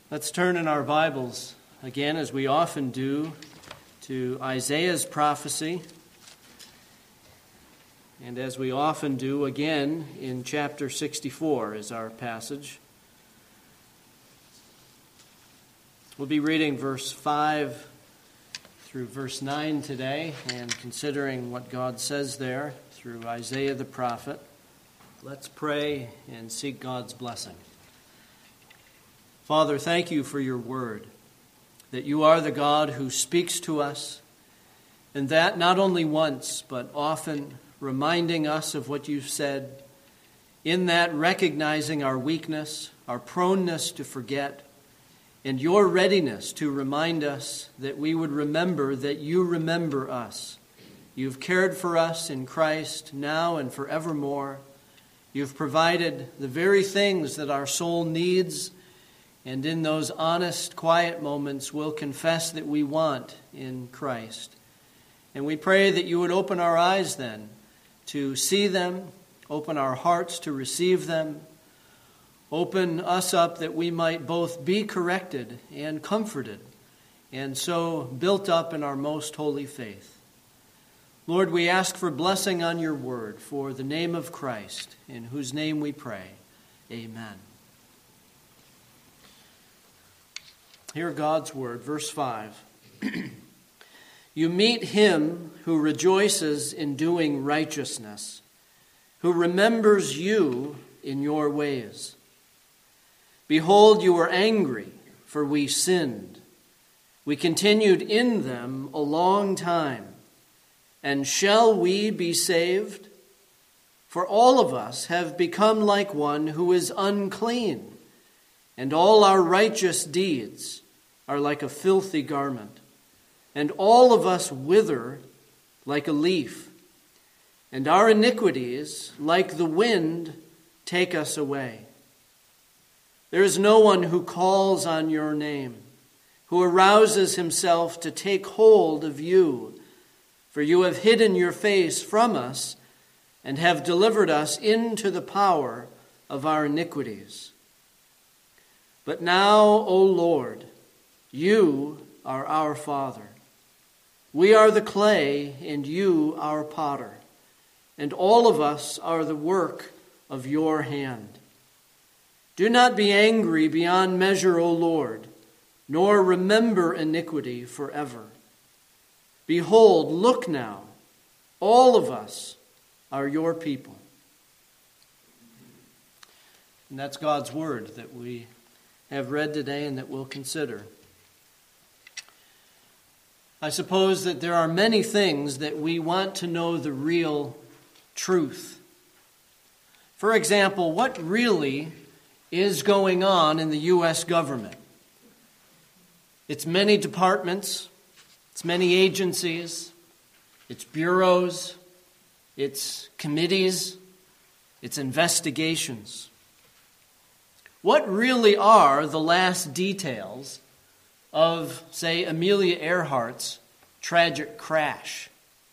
Let's turn in our Bibles again, as we often do, to Isaiah's prophecy. And as we often do, again, in chapter 64 is our passage. We'll be reading verse 5 through verse 9 today and considering what God says there through Isaiah the prophet. Let's pray and seek God's blessing. Father, thank you for your word, that you are the God who speaks to us, and that not only once, but often reminding us of what you've said, in that recognizing our weakness, our proneness to forget, and your readiness to remind us that we would remember that you remember us. You've cared for us in Christ now and forevermore. You've provided the very things that our soul needs, and in those honest, quiet moments, we'll confess that we want in Christ. And we pray that you would open our eyes then to see them, open our hearts to receive them, open us up that we might both be corrected and comforted, and so built up in our most holy faith. Lord, we ask for blessing on your word for the name of Christ, in whose name we pray. Amen. Hear God's word, verse 5. You meet him who rejoices in doing righteousness, who remembers you in your ways. Behold, you were angry, for we sinned. We continued in them a long time. And shall we be saved? For all of us have become like one who is unclean, and all our righteous deeds are like a filthy garment, and all of us wither like a leaf, and our iniquities, like the wind, take us away. There is no one who calls on your name, who arouses himself to take hold of you, for you have hidden your face from us and have delivered us into the power of our iniquities. But now, O Lord, you are our Father. We are the clay, and you our potter, and all of us are the work of your hand. Do not be angry beyond measure, O Lord, nor remember iniquity forever. Behold, look now, all of us are your people. And that's God's word that we have read today and that we'll consider. I suppose that there are many things that we want to know the real truth. For example, what really is going on in the U.S. government? Its many departments, its many agencies, its bureaus, its committees, its investigations. What really are the last details of, say, Amelia Earhart's tragic crash?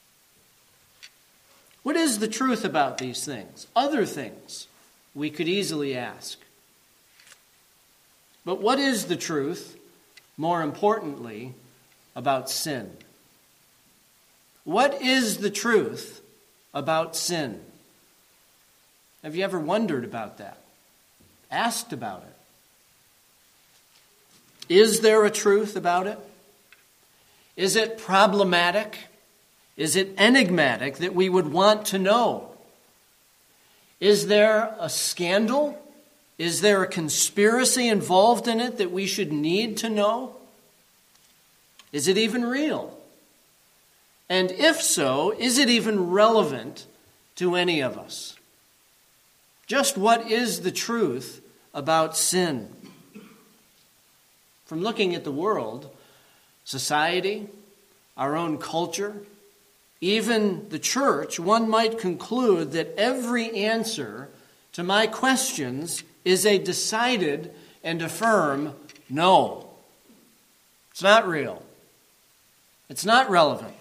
What is the truth about these things? Other things we could easily ask. But what is the truth, more importantly, about sin? What is the truth about sin? Have you ever wondered about that? Asked about it? Is there a truth about it? Is it problematic? Is it enigmatic that we would want to know? Is there a scandal? Is there a conspiracy involved in it that we should need to know? Is it even real? And if so, is it even relevant to any of us? Just what is the truth about sin? From looking at the world, society, our own culture, even the church, one might conclude that every answer to my questions is a decided and a firm no. It's not real. It's not relevant.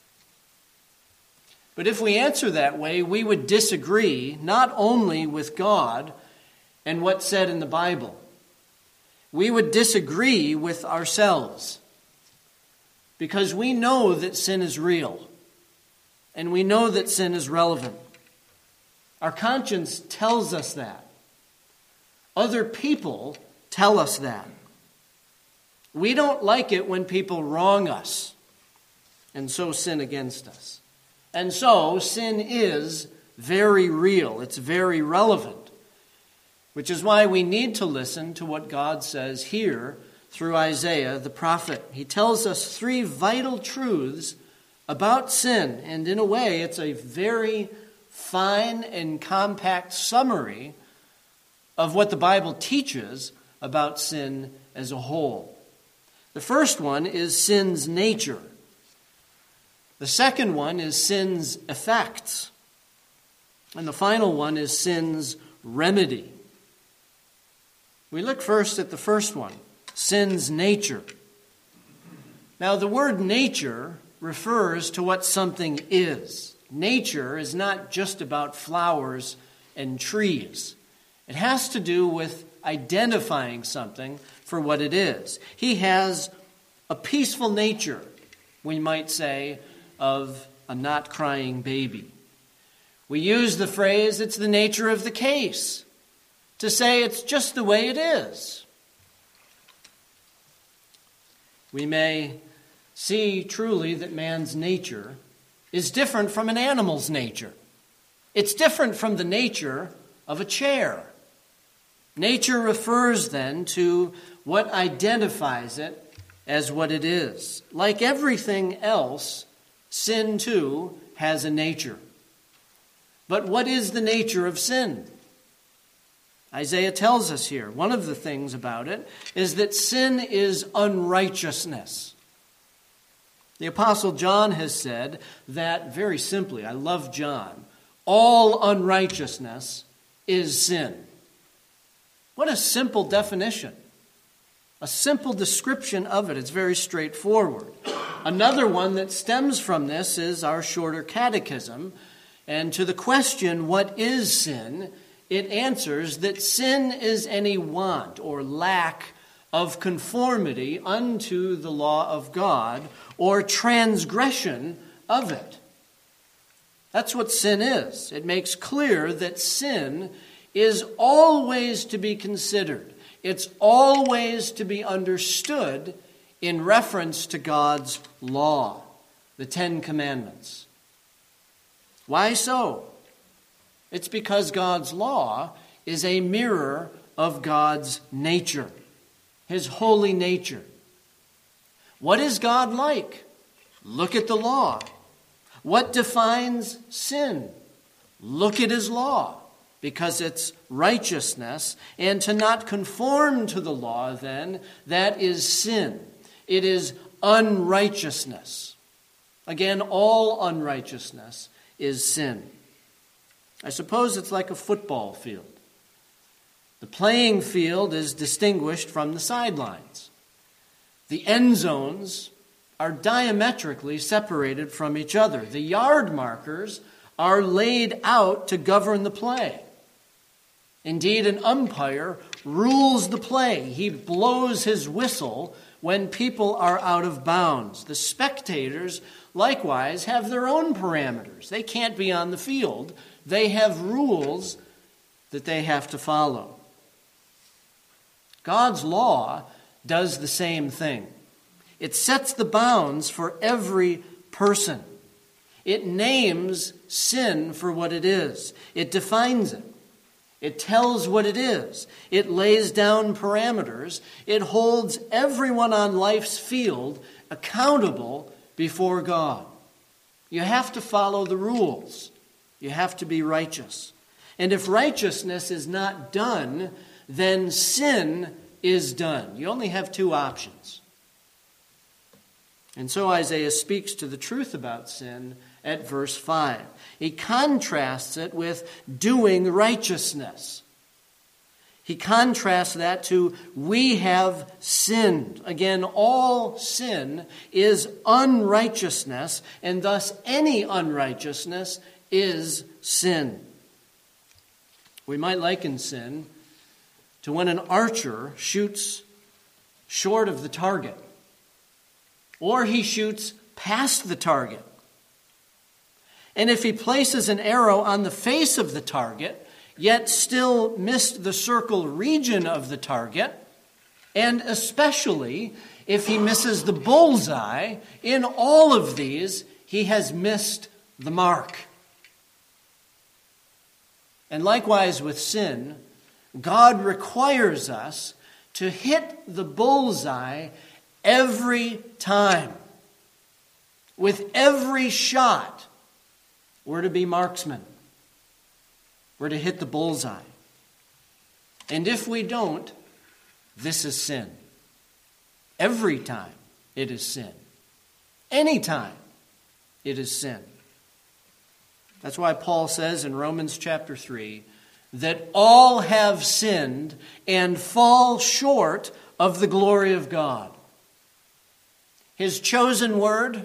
But if we answer that way, we would disagree not only with God and what's said in the Bible, we would disagree with ourselves because we know that sin is real and we know that sin is relevant. Our conscience tells us that. Other people tell us that. We don't like it when people wrong us and so sin against us. And so sin is very real. It's very relevant, which is why we need to listen to what God says here through Isaiah the prophet. He tells us three vital truths about sin, and in a way it's a very fine and compact summary of what the Bible teaches about sin as a whole. The first one is sin's nature. The second one is sin's effects. And the final one is sin's remedy. We look first at the first one, sin's nature. Now, the word nature refers to what something is. Nature is not just about flowers and trees. It has to do with identifying something for what it is. He has a peaceful nature, we might say, of a not crying baby. We use the phrase, it's the nature of the case, to say it's just the way it is. We may see truly that man's nature is different from an animal's nature. It's different from the nature of a chair. Nature refers then to what identifies it as what it is. Like everything else, sin too has a nature. But what is the nature of sin? Isaiah tells us here, one of the things about it is that sin is unrighteousness. The Apostle John has said that, very simply, I love John, all unrighteousness is sin. What a simple definition. A simple description of it. It's very straightforward. Another one that stems from this is our shorter catechism. And to the question, what is sin? It answers that sin is any want or lack of conformity unto the law of God or transgression of it. That's what sin is. It makes clear that sin is always to be considered. It's always to be understood in reference to God's law, the Ten Commandments. Why so? It's because God's law is a mirror of God's nature, His holy nature. What is God like? Look at the law. What defines sin? Look at His law, because it's righteousness. And to not conform to the law, then, that is sin. It is unrighteousness. Again, all unrighteousness is sin. I suppose it's like a football field. The playing field is distinguished from the sidelines. The end zones are diametrically separated from each other. The yard markers are laid out to govern the play. Indeed, an umpire rules the play. He blows his whistle when people are out of bounds. The spectators, likewise, have their own parameters. They can't be on the field. They have rules that they have to follow. God's law does the same thing. It sets the bounds for every person. It names sin for what it is. It defines it. It tells what it is. It lays down parameters. It holds everyone on life's field accountable before God. You have to follow the rules. You have to be righteous. And if righteousness is not done, then sin is done. You only have two options. And so Isaiah speaks to the truth about sin at verse 5. He contrasts it with doing righteousness. He contrasts that to we have sinned. Again, all sin is unrighteousness, and thus any unrighteousness is sin. We might liken sin to when an archer shoots short of the target, or he shoots past the target. And if he places an arrow on the face of the target, yet still missed the circle region of the target, and especially if he misses the bullseye, in all of these, he has missed the mark. And likewise with sin, God requires us to hit the bullseye every time. With every shot, we're to be marksmen. We're to hit the bullseye. And if we don't, this is sin. Every time it is sin. Anytime it is sin. That's why Paul says in Romans chapter 3 that all have sinned and fall short of the glory of God. His chosen word,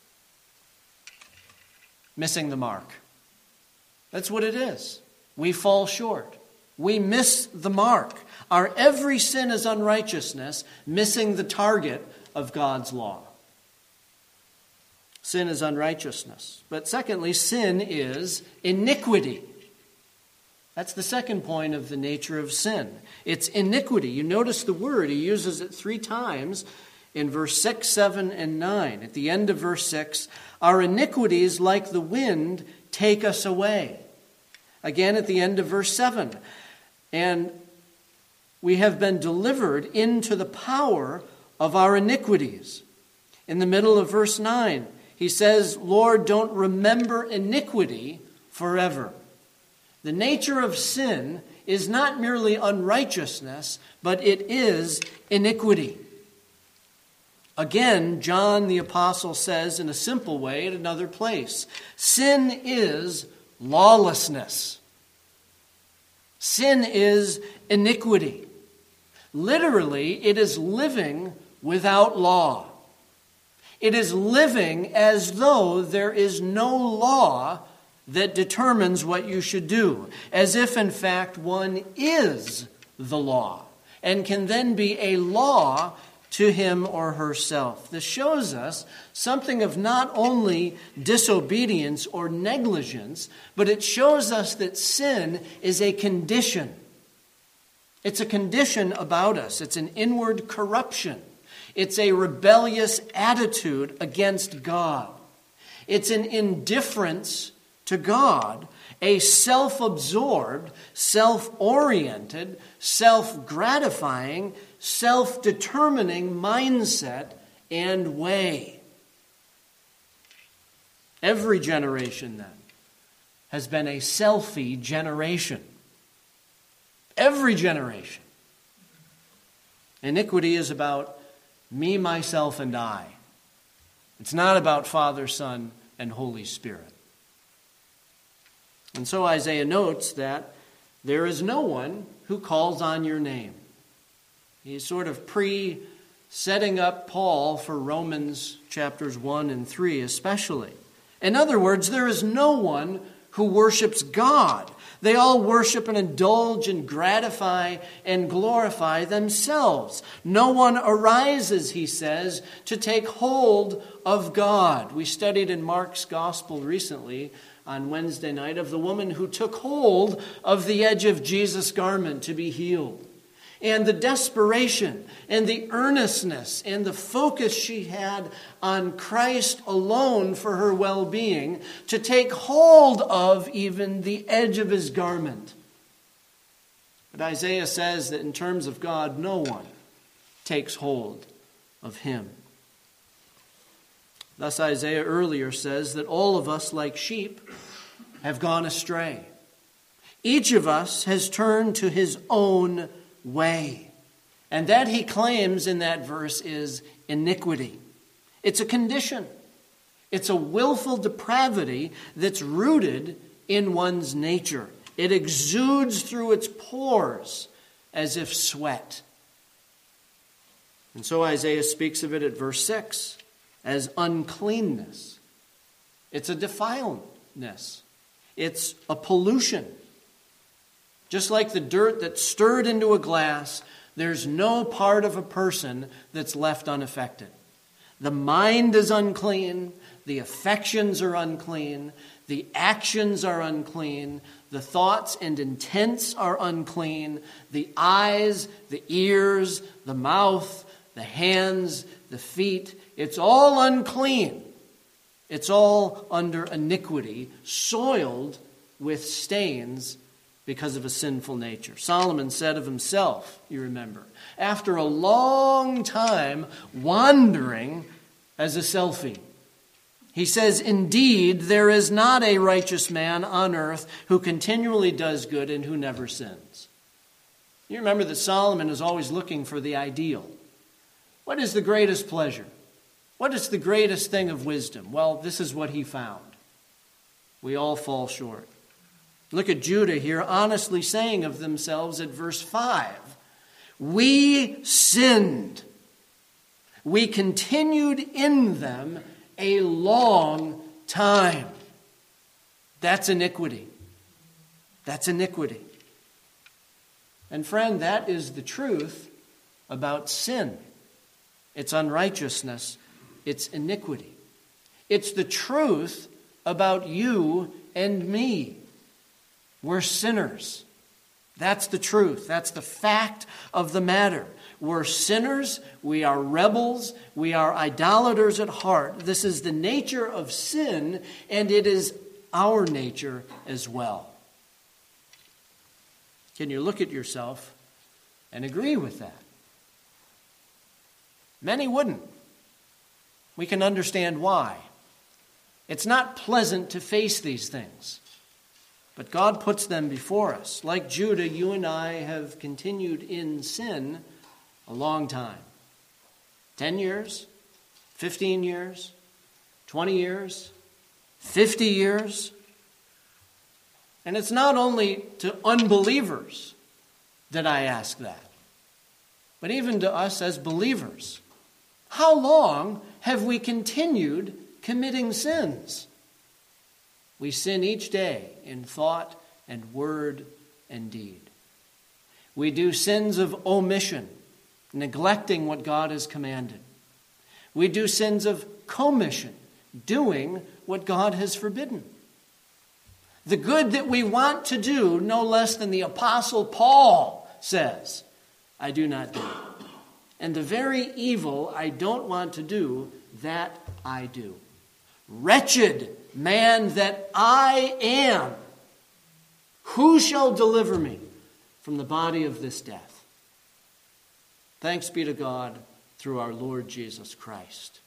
missing the mark. That's what it is. We fall short. We miss the mark. Our every sin is unrighteousness, missing the target of God's law. Sin is unrighteousness. But secondly, sin is iniquity. That's the second point of the nature of sin. It's iniquity. You notice the word, he uses it 3 times in verse 6, 7, and 9. At the end of verse 6, our iniquities like the wind take us away. Again at the end of verse 7, and we have been delivered into the power of our iniquities. In the middle of verse 9, he says, Lord, don't remember iniquity forever. The nature of sin is not merely unrighteousness, but it is iniquity. Again, John the Apostle says in a simple way at another place, sin is lawlessness. Sin is iniquity. Literally, it is living without law. It is living as though there is no law that determines what you should do, as if in fact one is the law and can then be a law to him or herself. This shows us something of not only disobedience or negligence, but it shows us that sin is a condition. It's a condition about us. It's an inward corruption. It's a rebellious attitude against God. It's an indifference to God, a self-absorbed, self-oriented, self-gratifying, self-determining mindset and way. Every generation, then, has been a selfie generation. Every generation. Iniquity is about me, myself, and I. It's not about Father, Son, and Holy Spirit. And so Isaiah notes that there is no one who calls on your name. He's sort of setting up Paul for Romans chapters 1 and 3 especially. In other words, there is no one who worships God. They all worship and indulge and gratify and glorify themselves. No one arises, he says, to take hold of God. We studied in Mark's gospel recently on Wednesday night of the woman who took hold of the edge of Jesus' garment to be healed. And the desperation and the earnestness and the focus she had on Christ alone for her well-being to take hold of even the edge of his garment. But Isaiah says that in terms of God, no one takes hold of him. Thus Isaiah earlier says that all of us, like sheep, have gone astray. Each of us has turned to his own way. And that, he claims in that verse, is iniquity. It's a condition. It's a willful depravity that's rooted in one's nature. It exudes through its pores as if sweat. And so Isaiah speaks of it at verse 6 as uncleanness. It's a defiledness. It's a pollution. Just like the dirt that's stirred into a glass, There's no part of a person that's left unaffected. The mind is unclean, the affections are unclean, the actions are unclean, the thoughts and intents are unclean, the eyes, the ears, the mouth, the hands, the feet, it's all unclean. It's all under iniquity, soiled with stains because of a sinful nature. Solomon said of himself, you remember, after a long time wandering as a selfie, he says, "Indeed, there is not a righteous man on earth who continually does good and who never sins." You remember that Solomon is always looking for the ideal. What is the greatest pleasure? What is the greatest thing of wisdom? Well, this is what he found. We all fall short. Look at Judah here, honestly saying of themselves at verse 5, "We sinned. We continued in them a long time." That's iniquity. That's iniquity. And friend, that is the truth about sin. It's unrighteousness. It's iniquity. It's the truth about you and me. We're sinners. That's the truth. That's the fact of the matter. We're sinners. We are rebels. We are idolaters at heart. This is the nature of sin, and it is our nature as well. Can you look at yourself and agree with that? Many wouldn't. We can understand why. It's not pleasant to face these things, but God puts them before us. Like Judah, you and I have continued in sin a long time. 10 years, 15 years, 20 years, 50 years. And it's not only to unbelievers that I ask that, but even to us as believers. How long have we continued committing sins? We sin each day in thought and word and deed. We do sins of omission, neglecting what God has commanded. We do sins of commission, doing what God has forbidden. The good that we want to do, no less than the Apostle Paul says, I do not do. And the very evil I don't want to do, that I do. Wretched man that I am, who shall deliver me from the body of this death? Thanks be to God through our Lord Jesus Christ.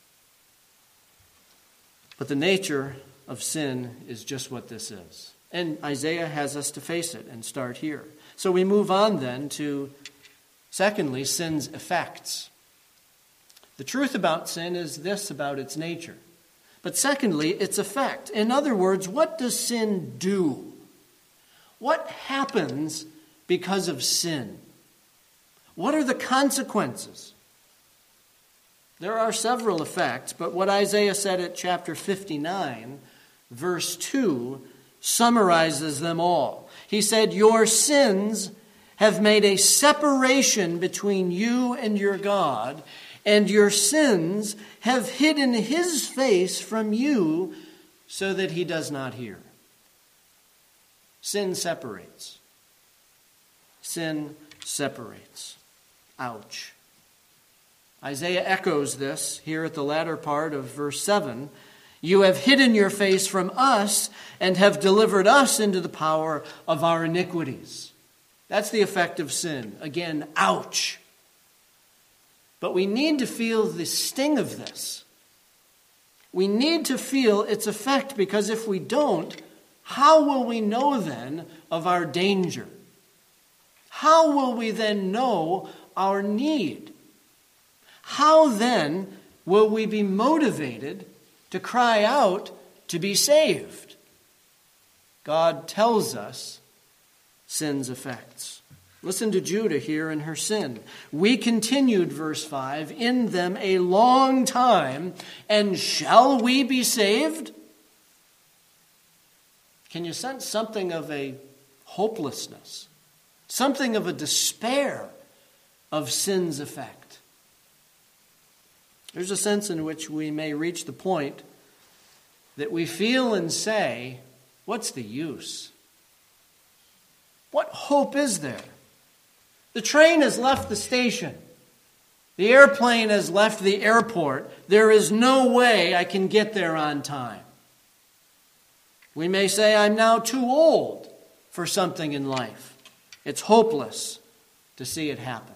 But the nature of sin is just what this is. And Isaiah has us to face it and start here. So we move on then to, secondly, sin's effects. The truth about sin is this about its nature. But secondly, its effect. In other words, what does sin do? What happens because of sin? What are the consequences? There are several effects, but what Isaiah said at chapter 59, verse 2, summarizes them all. He said, "Your sins have made a separation between you and your God, and your sins have hidden his face from you so that he does not hear." Sin separates. Sin separates. Ouch. Isaiah echoes this here at the latter part of verse 7. "You have hidden your face from us and have delivered us into the power of our iniquities." That's the effect of sin. Again, ouch. But we need to feel the sting of this. We need to feel its effect, because if we don't, how will we know then of our danger? How will we then know our need? How then will we be motivated to cry out to be saved? God tells us sin's effects. Listen to Judah here in her sin. "We continued," verse 5, "in them a long time, and shall we be saved?" Can you sense something of a hopelessness, something of a despair of sin's effect. There's a sense in which we may reach the point that we feel and say, what's the use? What hope is there? The train has left the station. The airplane has left the airport. There is no way I can get there on time. We may say, I'm now too old for something in life. It's hopeless to see it happen.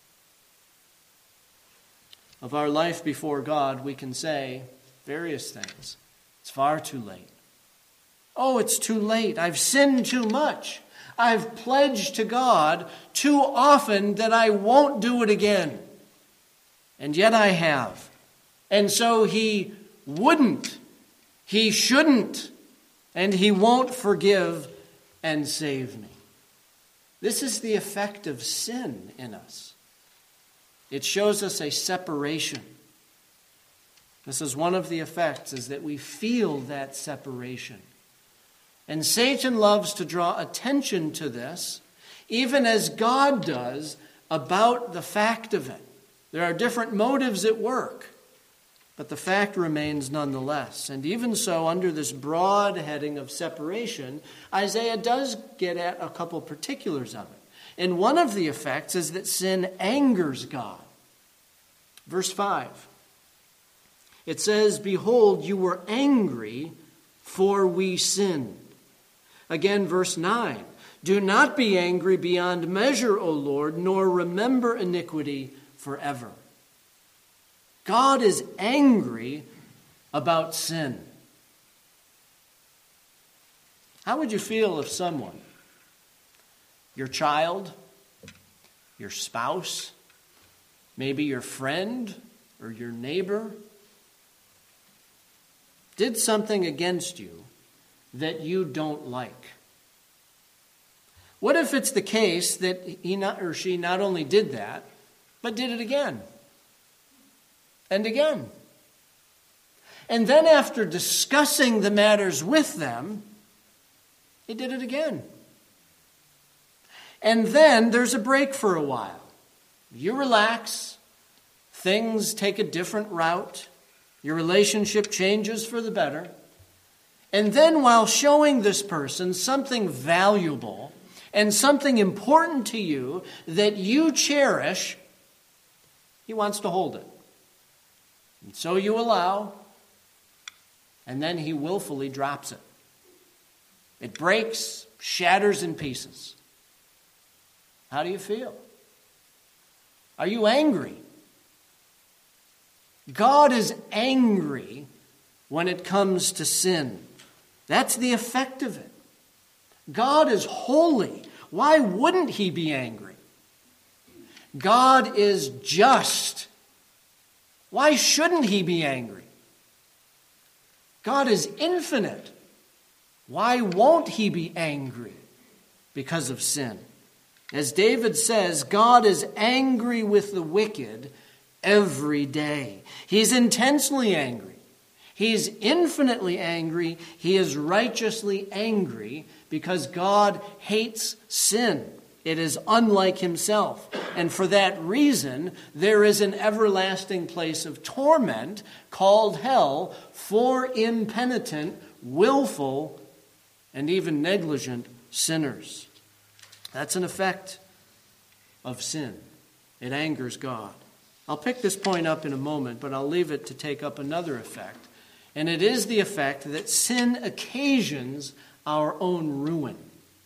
Of our life before God, we can say various things. It's far too late. Oh, it's too late. I've sinned too much. I've pledged to God too often that I won't do it again. And yet I have. And so He wouldn't, He shouldn't, and He won't forgive and save me. This is the effect of sin in us. It shows us a separation. This is one of the effects, is that we feel that separation. And Satan loves to draw attention to this, even as God does, about the fact of it. There are different motives at work, but the fact remains nonetheless. And even so, under this broad heading of separation, Isaiah does get at a couple particulars of it. And one of the effects is that sin angers God. Verse 5. It says, "Behold, you were angry, for we sinned." Again, verse 9. "Do not be angry beyond measure, O Lord, nor remember iniquity forever." God is angry about sin. How would you feel if someone, your child, your spouse, maybe your friend or your neighbor, did something against you that you don't like? What if it's the case that he or she not only did that, but did it again and again? And then after discussing the matters with them, he did it again. And then there's a break for a while. You relax, things take a different route, your relationship changes for the better. And then while showing this person something valuable and something important to you that you cherish, he wants to hold it. And so you allow, and then he willfully drops it. It breaks, shatters in pieces. How do you feel? Are you angry? God is angry when it comes to sin. That's the effect of it. God is holy. Why wouldn't He be angry? God is just. Why shouldn't He be angry? God is infinite. Why won't He be angry because of sin? As David says, God is angry with the wicked every day. He's intensely angry. He's infinitely angry. He is righteously angry because God hates sin. It is unlike Himself. And for that reason, there is an everlasting place of torment called hell for impenitent, willful, and even negligent sinners. That's an effect of sin. It angers God. I'll pick this point up in a moment, but I'll leave it to take up another effect. And it is the effect that sin occasions our own ruin.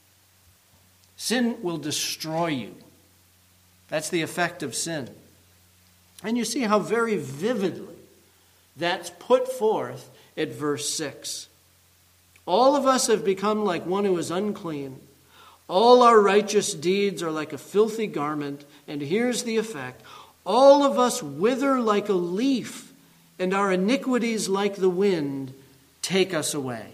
Sin will destroy you. That's the effect of sin. And you see how very vividly that's put forth at verse 6. All of us have become like one who is unclean. All our righteous deeds are like a filthy garment. And here's the effect. All of us wither like a leaf, and our iniquities like the wind take us away.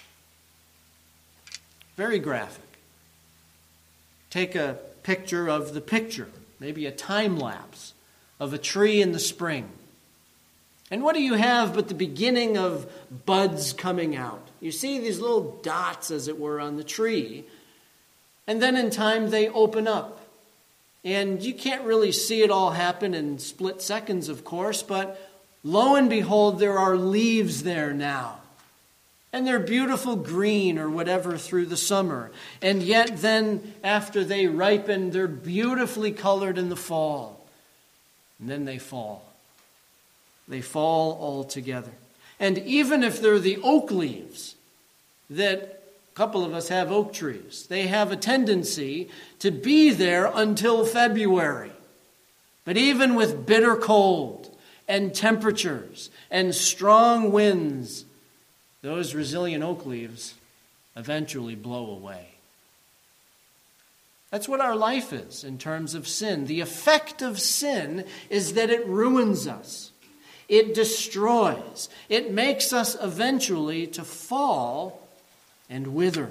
Very graphic. Take a picture of the picture, maybe a time lapse of a tree in the spring. And what do you have but the beginning of buds coming out? You see these little dots, as it were, on the tree. And then in time they open up. And you can't really see it all happen in split seconds, of course, but lo and behold, there are leaves there now. And they're beautiful green or whatever through the summer. And yet then, after they ripen, they're beautifully colored in the fall. And then they fall. They fall altogether. And even if they're the oak leaves, that a couple of us have oak trees, they have a tendency to be there until February. But even with bitter cold and temperatures and strong winds, those resilient oak leaves eventually blow away. That's what our life is in terms of sin. The effect of sin is that it ruins us. It destroys. It makes us eventually to fall and wither.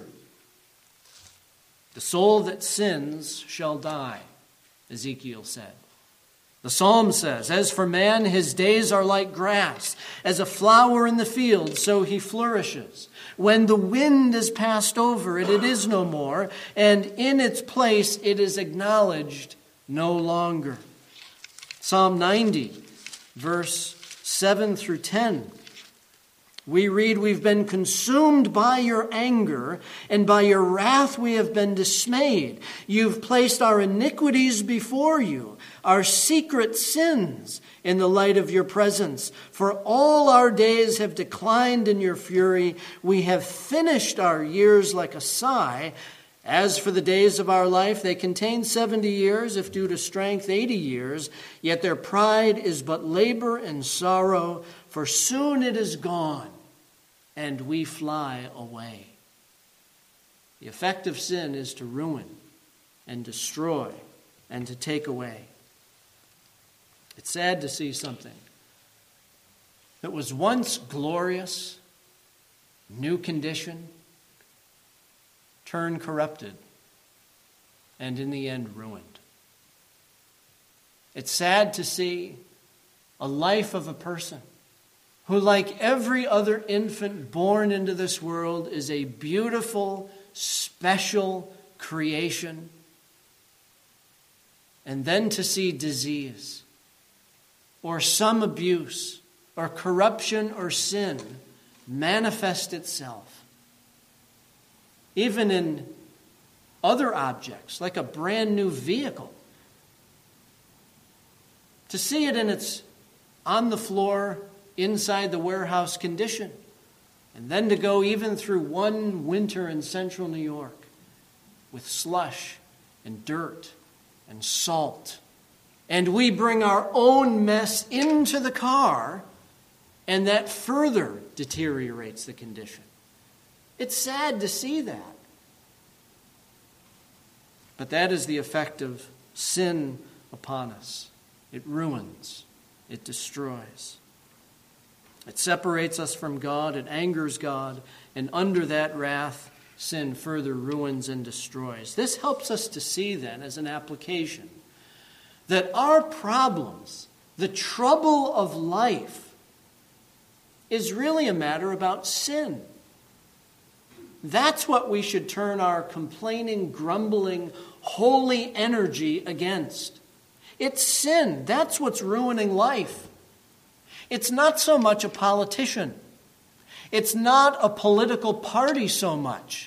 The soul that sins shall die, Ezekiel said. The psalm says, as for man, his days are like grass. As a flower in the field, so he flourishes. When the wind is passed over it, it is no more, and in its place it is acknowledged no longer. Psalm 90, verse 7 through 10. We read, we've been consumed by your anger, and by your wrath we have been dismayed. You've placed our iniquities before you, our secret sins in the light of your presence. For all our days have declined in your fury. We have finished our years like a sigh. As for the days of our life, they contain 70 years, if due to strength 80 years. Yet their pride is but labor and sorrow, for soon it is gone, and we fly away. The effect of sin is to ruin and destroy and to take away. It's sad to see something that was once glorious, new condition, turn corrupted, and in the end ruined. It's sad to see a life of a person who, like every other infant born into this world, is a beautiful, special creation, and then to see disease or some abuse or corruption or sin manifest itself. Even in other objects, like a brand new vehicle. To see it in its on the floor, inside the warehouse condition. And then to go even through one winter in central New York with slush and dirt and salt. And we bring our own mess into the car, and that further deteriorates the condition. It's sad to see that. But that is the effect of sin upon us. It ruins. It destroys. It separates us from God. It angers God. And under that wrath, sin further ruins and destroys. This helps us to see then, as an application, that our problems, the trouble of life, is really a matter about sin. That's what we should turn our complaining, grumbling, holy energy against. It's sin. That's what's ruining life. It's not so much a politician. It's not a political party so much.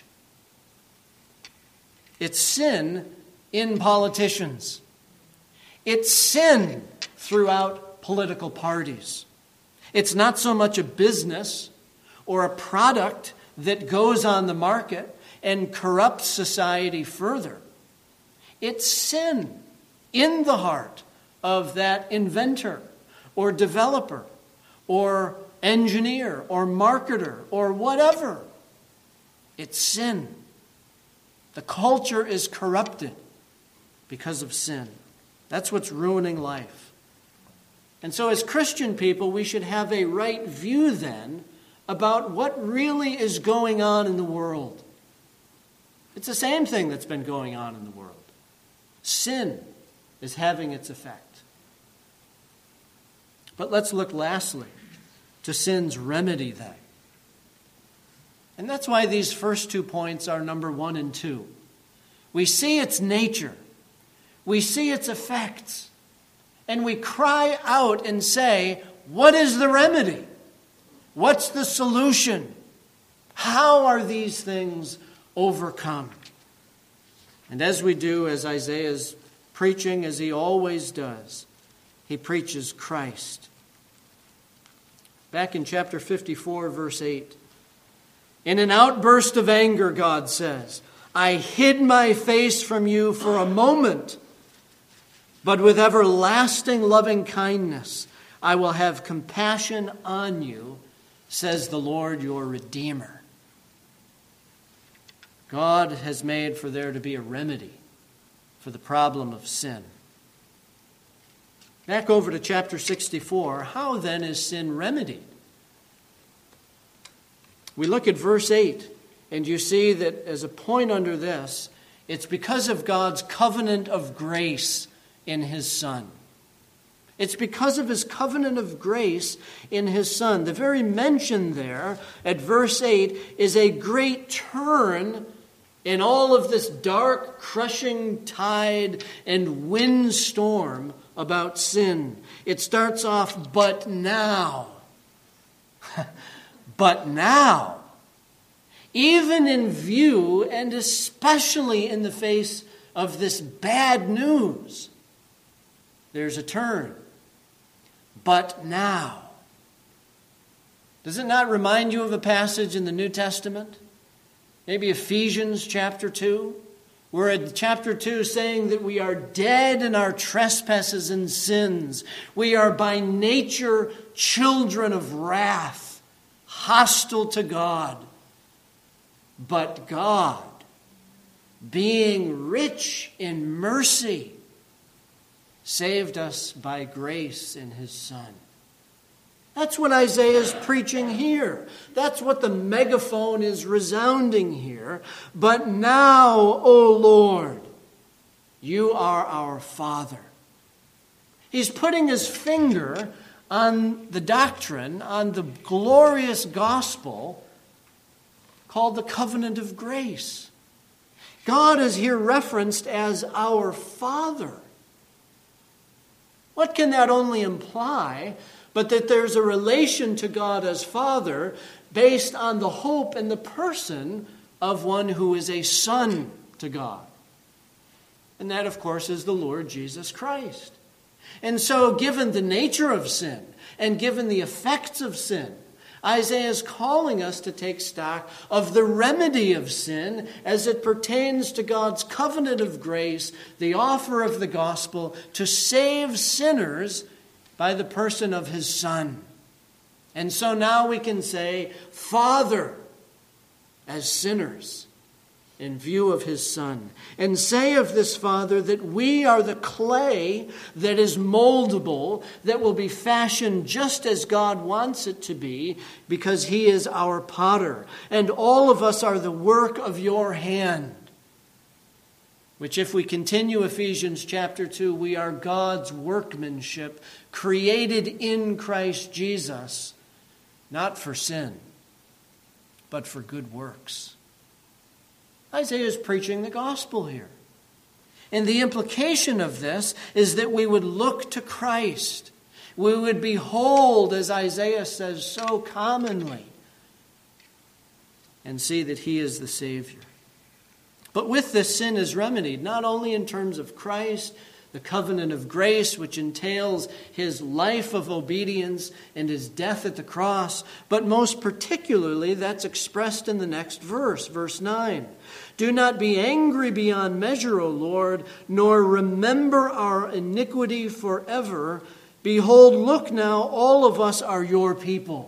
It's sin in politicians. It's sin throughout political parties. It's not so much a business or a product that goes on the market and corrupts society further. It's sin in the heart of that inventor or developer or engineer or marketer or whatever. It's sin. The culture is corrupted because of sin. That's what's ruining life. And so as Christian people, we should have a right view then about what really is going on in the world. It's the same thing that's been going on in the world. Sin is having its effect. But let's look lastly to sin's remedy then. And that's why these first 2 points are number 1 and 2. We see its nature. we see its effects, and we cry out and say, what is the remedy? What's the solution? How are these things overcome? And as we do, as Isaiah's preaching, as he always does, he preaches Christ. Back in chapter 54, verse 8, in an outburst of anger, God says, I hid my face from you for a moment, but with everlasting loving kindness I will have compassion on you, says the Lord your Redeemer. God has made for there to be a remedy for the problem of sin. Back over to chapter 64, how then is sin remedied? We look at verse 8, and you see that as a point under this, it's because of God's covenant of grace in His Son. It's because of His covenant of grace in His Son. The very mention there at verse 8 is a great turn in all of this dark, crushing tide and windstorm about sin. It starts off, but now. But now, even in view and especially in the face of this bad news, there's a turn. But now. Does it not remind you of a passage in the New Testament? Maybe Ephesians chapter 2? We're in chapter 2 saying that we are dead in our trespasses and sins. We are by nature children of wrath, hostile to God. But God, being rich in mercy, saved us by grace in His Son. That's what Isaiah is preaching here. That's what the megaphone is resounding here. But now, O Lord, you are our Father. He's putting his finger on the doctrine, on the glorious gospel called the covenant of grace. God is here referenced as our Father. What can that only imply but that there's a relation to God as Father based on the hope and the person of one who is a son to God? And that, of course, is the Lord Jesus Christ. And so, given the nature of sin and given the effects of sin, Isaiah is calling us to take stock of the remedy of sin as it pertains to God's covenant of grace, the offer of the gospel to save sinners by the person of His Son. And so now we can say, Father, as sinners, in view of His Son, and say of this Father that we are the clay that is moldable, that will be fashioned just as God wants it to be, because He is our potter, and all of us are the work of your hand. Which, if we continue Ephesians chapter 2, we are God's workmanship, created in Christ Jesus, not for sin, but for good works. Isaiah is preaching the gospel here. And the implication of this is that we would look to Christ. We would behold, as Isaiah says so commonly, and see that He is the Savior. But with this, sin is remedied, not only in terms of Christ, the covenant of grace, which entails His life of obedience and His death at the cross, but most particularly that's expressed in the next verse, verse 9. Do not be angry beyond measure, O Lord, nor remember our iniquity forever. Behold, look now, all of us are your people.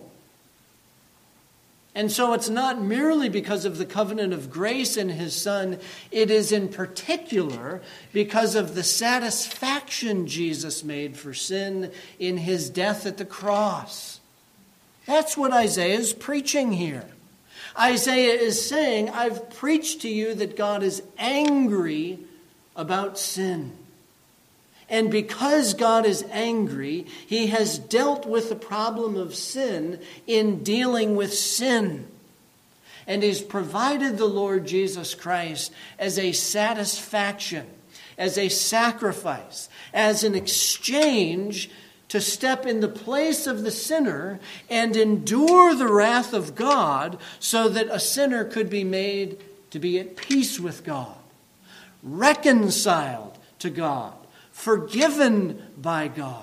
And so it's not merely because of the covenant of grace in His Son. It is in particular because of the satisfaction Jesus made for sin in His death at the cross. That's what Isaiah is preaching here. Isaiah is saying, I've preached to you that God is angry about sin. And because God is angry, He has dealt with the problem of sin in dealing with sin. And He's provided the Lord Jesus Christ as a satisfaction, as a sacrifice, as an exchange to step in the place of the sinner and endure the wrath of God so that a sinner could be made to be at peace with God, reconciled to God, forgiven by God.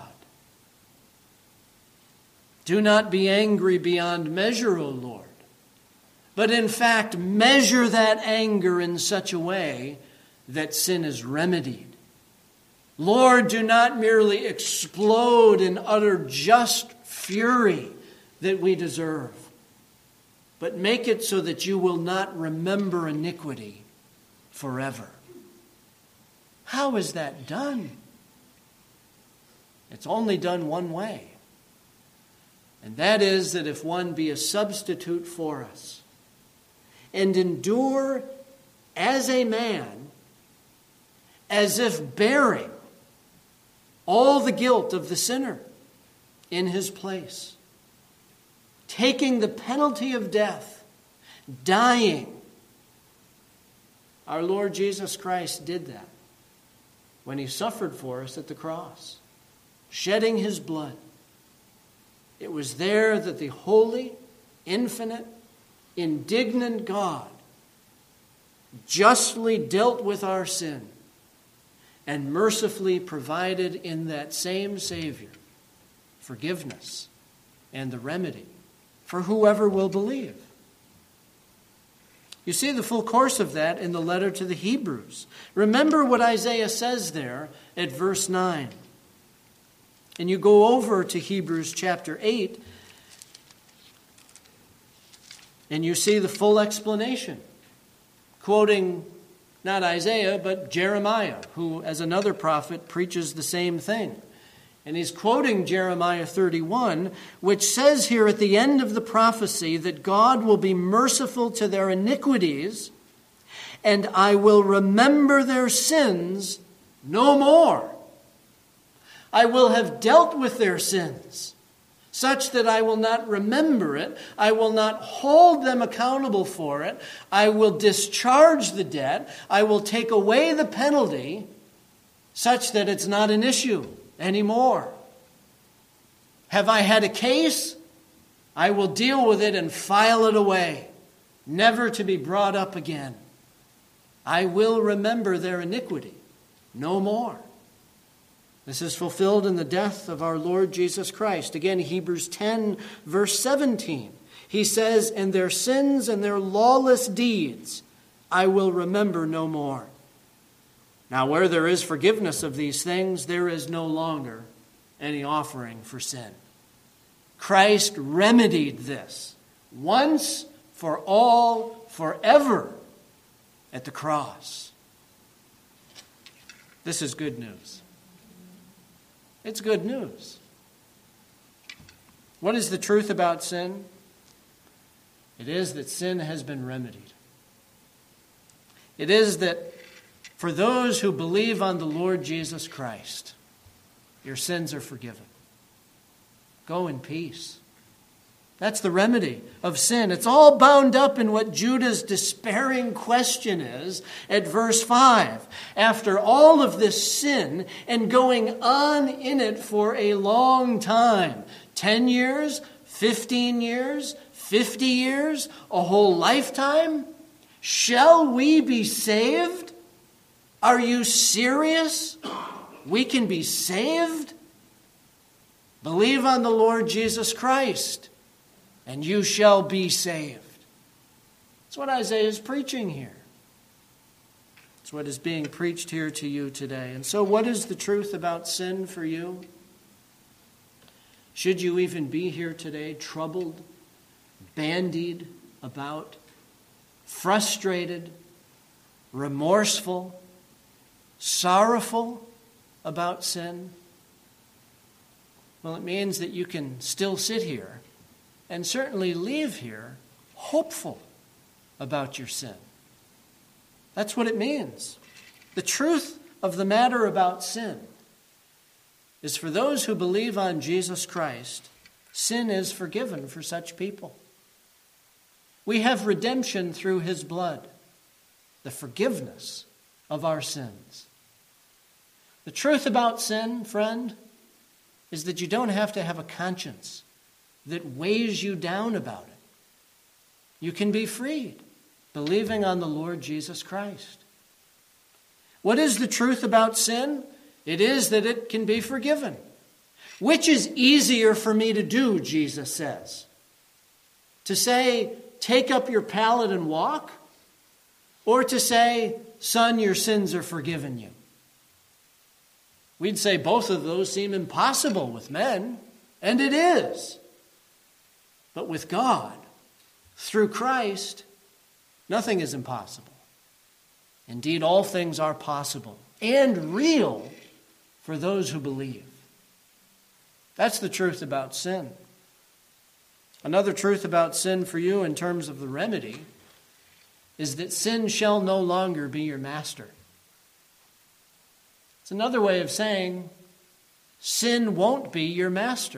Do not be angry beyond measure, O Lord, but in fact measure that anger in such a way that sin is remedied. Lord, do not merely explode in utter just fury that we deserve, but make it so that you will not remember iniquity forever. How is that done? It's only done one way. And that is that if one be a substitute for us and endure as a man, as if bearing all the guilt of the sinner in his place, taking the penalty of death, dying. Our Lord Jesus Christ did that when he suffered for us at the cross, shedding his blood. It was there that the holy, infinite, indignant God justly dealt with our sin and mercifully provided in that same Savior forgiveness and the remedy for whoever will believe. You see the full course of that in the letter to the Hebrews. Remember what Isaiah says there at verse 9. And you go over to Hebrews chapter 8, and you see the full explanation, quoting not Isaiah, but Jeremiah, who, as another prophet, preaches the same thing. And he's quoting Jeremiah 31, which says here at the end of the prophecy that God will be merciful to their iniquities, and I will remember their sins no more. I will have dealt with their sins, such that I will not remember it. I will not hold them accountable for it. I will discharge the debt. I will take away the penalty, such that it's not an issue anymore. Have I had a case? I will deal with it and file it away, never to be brought up again. I will remember their iniquity no more. This is fulfilled in the death of our Lord Jesus Christ. Again, Hebrews 10, verse 17. He says, "And their sins and their lawless deeds I will remember no more." Now, where there is forgiveness of these things, there is no longer any offering for sin. Christ remedied this once for all, forever at the cross. This is good news. It's good news. What is the truth about sin? It is that sin has been remedied. It is that for those who believe on the Lord Jesus Christ, your sins are forgiven. Go in peace. That's the remedy of sin. It's all bound up in what Judah's despairing question is at verse 5. After all of this sin and going on in it for a long time, 10 years, 15 years, 50 years, a whole lifetime, shall we be saved? Are you serious? We can be saved? Believe on the Lord Jesus Christ, and you shall be saved. That's what Isaiah is preaching here. It's what is being preached here to you today. And so what is the truth about sin for you? Should you even be here today, troubled, bandied about, frustrated, remorseful, sorrowful about sin? Well, it means that you can still sit here and certainly leave here hopeful about your sin. That's what it means. The truth of the matter about sin is for those who believe on Jesus Christ, sin is forgiven for such people. We have redemption through his blood, the forgiveness of our sins. The truth about sin, friend, is that you don't have to have a conscience that weighs you down about it. You can be freed, believing on the Lord Jesus Christ. What is the truth about sin? It is that it can be forgiven. Which is easier for me to do, Jesus says? To say, take up your pallet and walk? Or to say, son, your sins are forgiven you? We'd say both of those seem impossible with men, and it is. But with God, through Christ, nothing is impossible. Indeed, all things are possible and real for those who believe. That's the truth about sin. Another truth about sin for you in terms of the remedy is that sin shall no longer be your master. It's another way of saying sin won't be your master.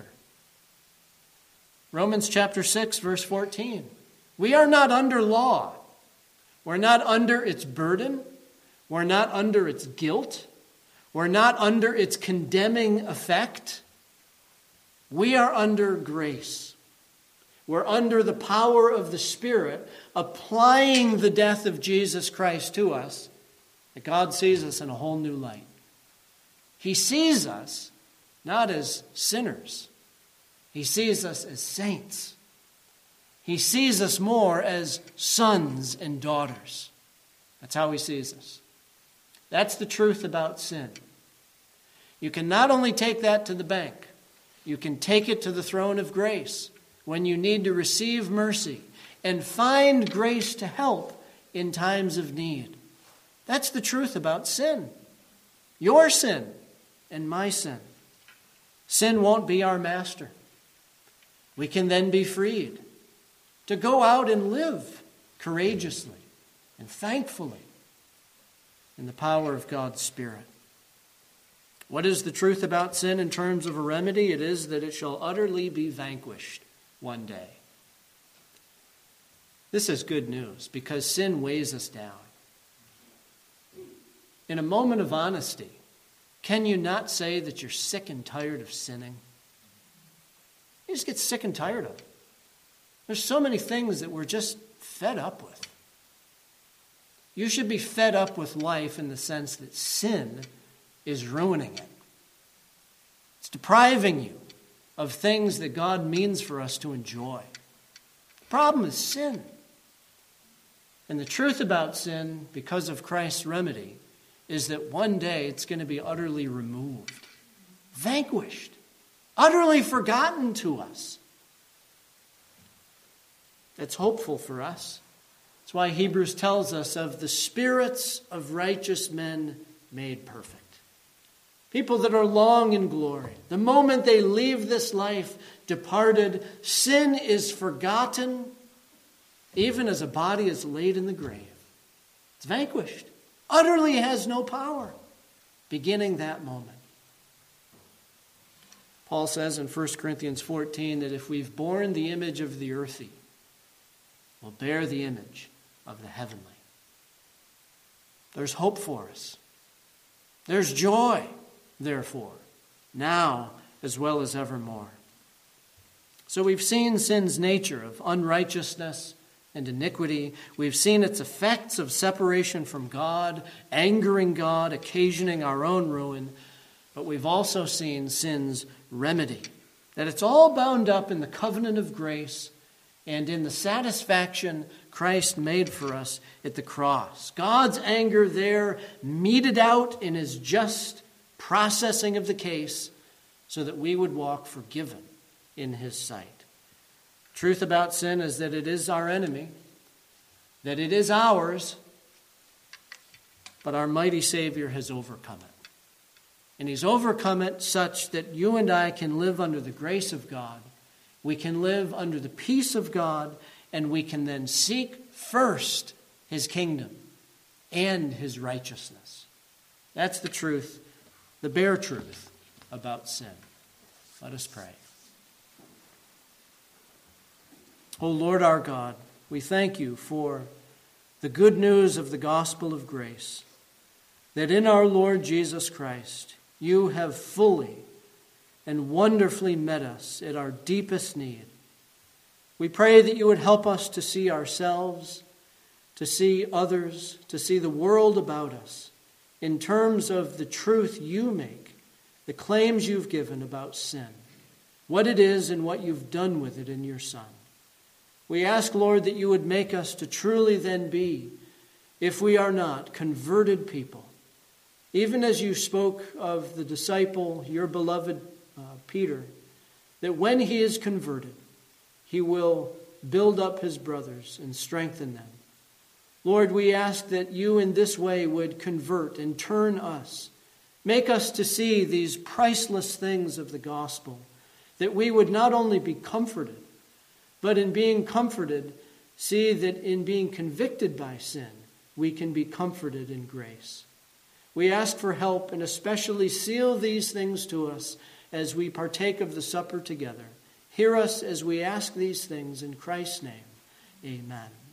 Romans chapter 6, verse 14. We are not under law. We're not under its burden. We're not under its guilt. We're not under its condemning effect. We are under grace. We're under the power of the Spirit applying the death of Jesus Christ to us, that God sees us in a whole new light. He sees us not as sinners. He sees us as saints. He sees us more as sons and daughters. That's how he sees us. That's the truth about sin. You can not only take that to the bank, you can take it to the throne of grace when you need to receive mercy and find grace to help in times of need. That's the truth about sin. Your sin and my sin. Sin won't be our master. We can then be freed to go out and live courageously and thankfully in the power of God's Spirit. What is the truth about sin in terms of a remedy? It is that it shall utterly be vanquished one day. This is good news because sin weighs us down. In a moment of honesty, can you not say that you're sick and tired of sinning? You just get sick and tired of it. There's so many things that we're just fed up with. You should be fed up with life in the sense that sin is ruining it. It's depriving you of things that God means for us to enjoy. The problem is sin. And the truth about sin, because of Christ's remedy, is that one day it's going to be utterly removed, vanquished, utterly forgotten to us. That's hopeful for us. That's why Hebrews tells us of the spirits of righteous men made perfect. People that are long in glory. The moment they leave this life departed, sin is forgotten, even as a body is laid in the grave. It's vanquished. Utterly has no power, beginning that moment. Paul says in 1 Corinthians 14 that if we've borne the image of the earthy, we'll bear the image of the heavenly. There's hope for us. There's joy, therefore, now as well as evermore. So we've seen sin's nature of unrighteousness and iniquity. We've seen its effects of separation from God, angering God, occasioning our own ruin. But we've also seen sin's remedy, that it's all bound up in the covenant of grace and in the satisfaction Christ made for us at the cross. God's anger there meted out in his just processing of the case so that we would walk forgiven in his sight. Truth about sin is that it is our enemy, that it is ours, but our mighty Savior has overcome it. And he's overcome it such that you and I can live under the grace of God. We can live under the peace of God, and we can then seek first his kingdom and his righteousness. That's the truth, the bare truth about sin. Let us pray. O Lord our God, we thank you for the good news of the gospel of grace. that in our Lord Jesus Christ, you have fully and wonderfully met us at our deepest need. We pray that you would help us to see ourselves, to see others, to see the world about us in terms of the truth you make, the claims you've given about sin, what it is and what you've done with it in your Son. We ask, Lord, that you would make us to truly then be, if we are not, converted people. Even as you spoke of the disciple, your beloved Peter, that when he is converted, he will build up his brothers and strengthen them. Lord, we ask that you in this way would convert and turn us. Make us to see these priceless things of the gospel, that we would not only be comforted, but in being comforted, see that in being convicted by sin, we can be comforted in grace. We ask for help and especially seal these things to us as we partake of the supper together. Hear us as we ask these things in Christ's name. Amen.